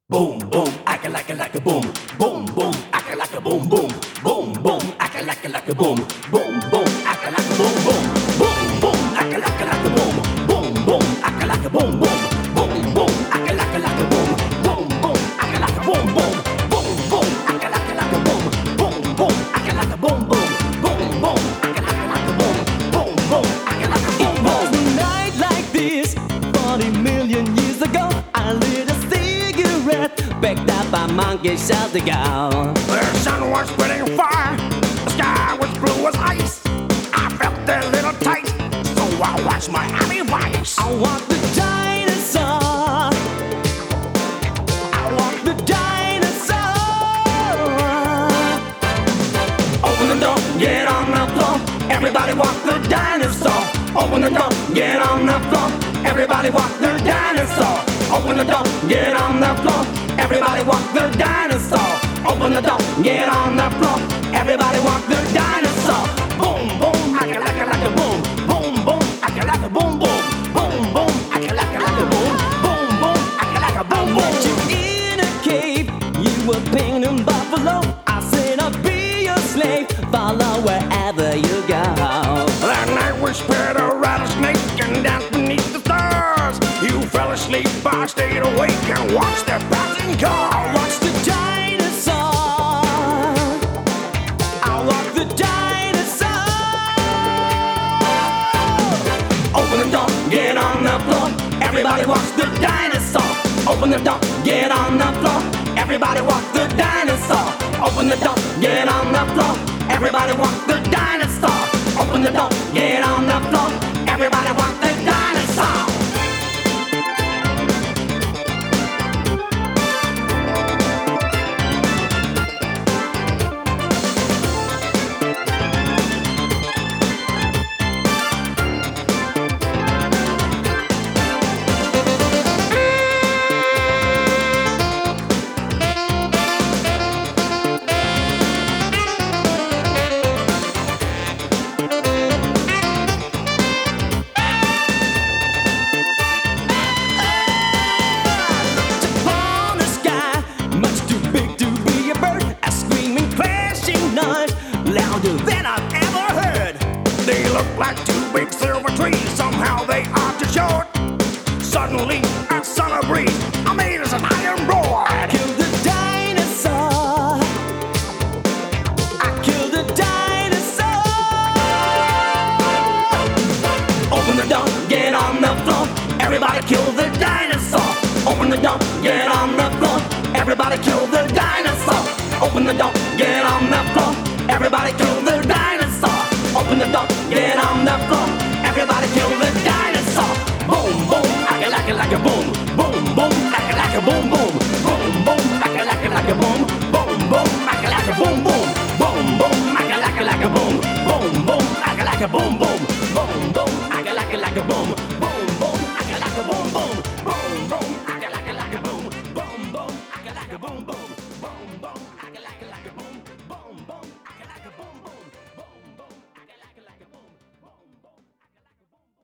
Boom, boom, like a boom. Boom, boom, like a boom, boom. Boom, boom, like a boom. Boom, boom, like a boom, boom. Boom, boom, like a boom. Boom, boom, like a boom, boom. Boom, boom, like a boom. Boom, boom, like a boom, boom. Boom, boom, like a boom. Boom, boom, like a boom, boom. Boom, boom, like a boom. Boom, boom, like a boom, boom. It was a night like this 40 million years ago. I lit a cigarette backed up by monkey shot the gal. The sun was spreading fire, the sky was blue as ice. I felt a little tight, so I watched my Miami Vice. I want the dinosaur. I want the dinosaur. Open the door, get on the floor. Everybody walk the dinosaur. Open the door, get on the floor. Everybody walk the dinosaur. Open the door, get on the floor. Everybody walk the dinosaur. Open the door, get on the floor. Everybody walk the dinosaur. Boom, boom, I can like a boom. Boom, boom, I can like a boom, boom. Boom, boom, I can like a boom. Boom, boom, I can like a boom, boom. You in a cave, you were painting buffalo. I said I'll be your slave, follow wherever you go. That night we spread a rattlesnake and danced beneath the stars. You fell asleep, I stayed awake and watched their passing car. Watch the dinosaur. I walk the dinosaur. Open the door, get on the floor. Everybody walks the dinosaur. Open the door, get on the floor. Everybody walk the dinosaur. Open the door, get on the floor. Everybody walk the dinosaur. Open the door, get on the floor. Everybody walk the dinosaur. Upon the sky, much too big to be a bird. A screaming, crashing noise, louder than I've ever heard. They look like two big silver trees. Somehow they are too short. Suddenly, a summer breeze made us an iron roar. Kill the dinosaur. I killed the dinosaur. Open the door, get on the floor. Everybody kill the dinosaur. Open the door, get on the floor. Everybody kill the dinosaur. Open the door, get on the floor. Everybody kill the dinosaur. Open the door, get on the floor. Everybody kill the dinosaur. Boom, boom, like a boom. Boom, boom, like a boom, boom. Boom, boom, like a boom. Boom, boom, like a boom, boom. Boom, boom, like a boom. Boom, boom, like a boom, boom. Boom, boom, like a boom. Boom, boom, like a boom, boom. Boom, boom, like a boom. Boom, boom, like a boom, boom.